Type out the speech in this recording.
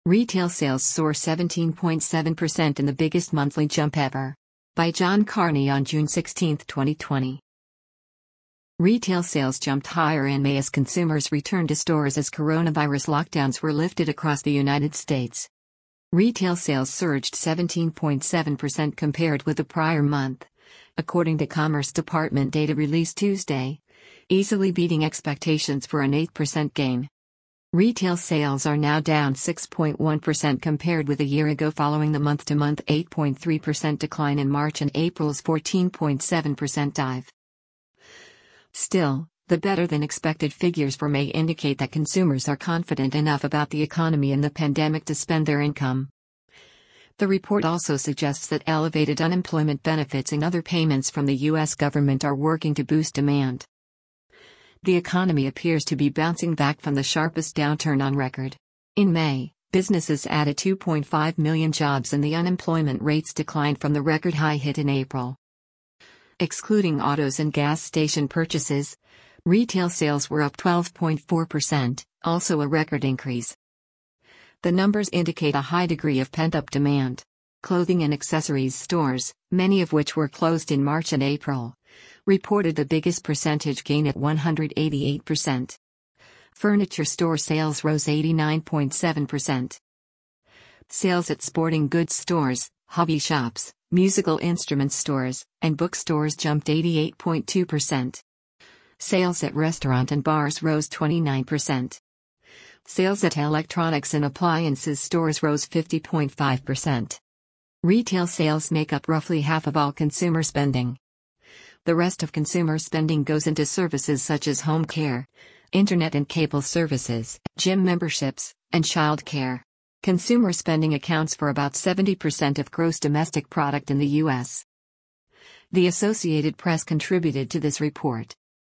Retail sales soar 17.7% in the biggest monthly jump ever. By John Carney on June 16, 2020. Retail sales jumped higher in May as consumers returned to stores as coronavirus lockdowns were lifted across the United States. Retail sales surged 17.7% compared with the prior month, according to Commerce Department data released Tuesday, easily beating expectations for an 8% gain. Retail sales are now down 6.1% compared with a year ago following the month-to-month 8.3% decline in March and April's 14.7% dive. Still, the better-than-expected figures for May indicate that consumers are confident enough about the economy and the pandemic to spend their income. The report also suggests that elevated unemployment benefits and other payments from the U.S. government are working to boost demand. The economy appears to be bouncing back from the sharpest downturn on record. In May, businesses added 2.5 million jobs and the unemployment rates declined from the record high hit in April. Excluding autos and gas station purchases, retail sales were up 12.4%, also a record increase. The numbers indicate a high degree of pent-up demand. Clothing and accessories stores, many of which were closed in March and April, reported the biggest percentage gain at 188%. Furniture store sales rose 89.7%. Sales at sporting goods stores, hobby shops, musical instrument stores, and bookstores jumped 88.2%. Sales at restaurant and bars rose 29%. Sales at electronics and appliances stores rose 50.5%. Retail sales make up roughly half of all consumer spending. The rest of consumer spending goes into services such as home care, internet and cable services, gym memberships, and child care. Consumer spending accounts for about 70% of gross domestic product in the U.S. The Associated Press contributed to this report.